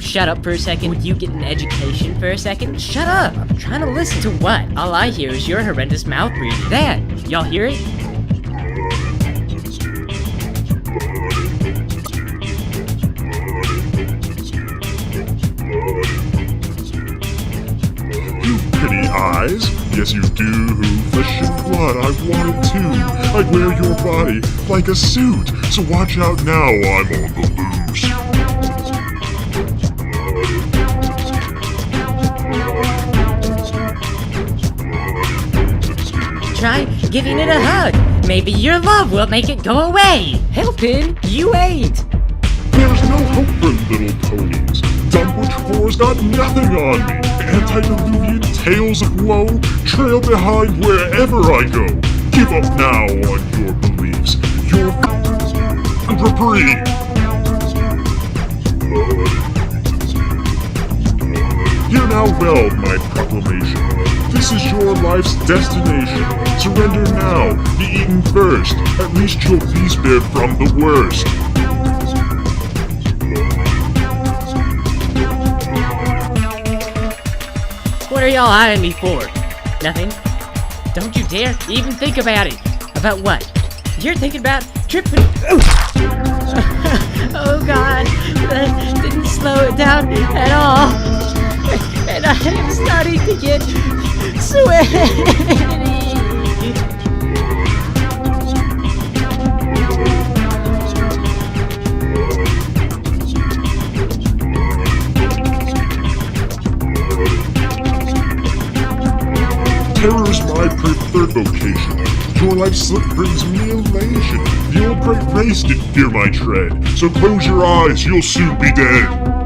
shut up for a second? Would you get an education for a second? Shut up! I'm trying to listen. To what? All I hear is your horrendous mouth breathing. That! Y'all hear it? Pretty eyes, yes you do. Flesh and blood, I want it too. I'd wear your body like a suit. So watch out now, I'm on the loose. Try giving it a hug. Maybe your love will make it go away. Helpin', you ain't. There's no hope for little ponies. Dunwich 4's got nothing on me. Antediluvian tales of woe trail behind wherever I go. Give up now on your beliefs. You're reprieve. Hear now well my proclamation. This is your life's destination. Surrender now, be eaten first. At least you'll be spared from the worst. What are y'all eyeing me for? Nothing? Don't you dare even think about it. About what? You're thinking about tripping. Oh God, that didn't slow it down at all. And I am starting to get sweaty. Terror's my preferred vocation. Your life slip brings me elation. The old great race did fear my tread. So close your eyes, you'll soon be dead.